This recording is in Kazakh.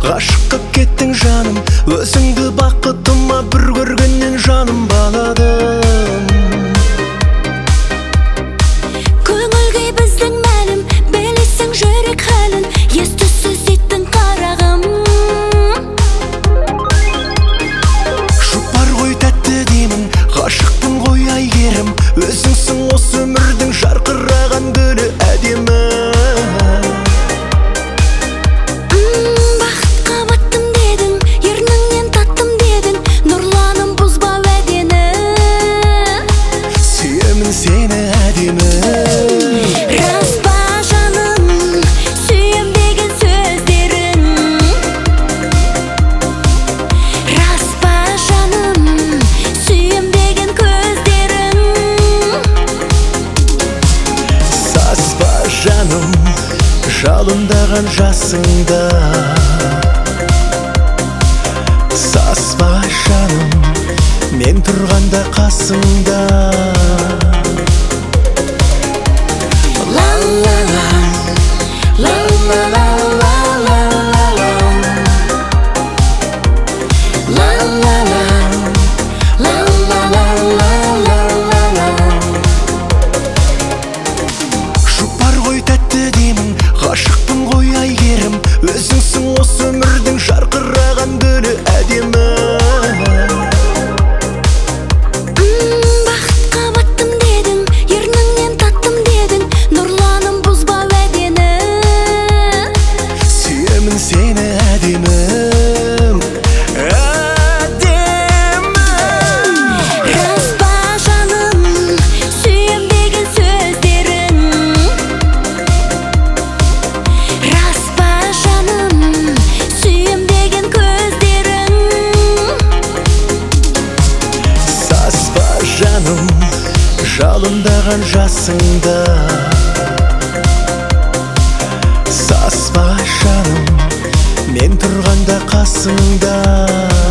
ғашық қып кеттің жаным, өзіңді бақытыма бір көргеннен жаным баладым. Көңіл күй біздің мәлім, білесің жүрек халін, ес-түссіз еттің қарағым. Жұпар ғой тәтті деймін, ғашықпын ғой әйгерім, өзіңсің осы өмірдің жарқыраған гүлі әдемі. Бақытқа баттым дедің, ерніңнен таттым дедің, нұрланым бұзба уәдені. Сүйемін сені әдемі. Рас па жаным, сүйем деген сөздерің? Рас па жаным, сүйем деген көздерің? Саспа жаным, жалындаған жасыңда. Саспа жаным, мен тұрғанда қасыңда. Ла ла ла, ла ла ла ла ла ла ла, ла ла ла, ла ла ла ла ла ла. Жұпар ғой тәтті деймін, ғашықпын ғой әйгерім, өзіңсің осы өмірдің жарқыраған гүлі әдемі. Бақытқа баттым дедің, ерніңнен таттым дедің, нұрланым бұзба уәдені. Сүйемін сені әдемі. Рас па жаным, сүйем деген сөздерің? Рас па жаным, сүйем деген көздерің? Саспа жаным, жалындаған жасыңда. Саспа жаным, мен тұрғанда қасыңда.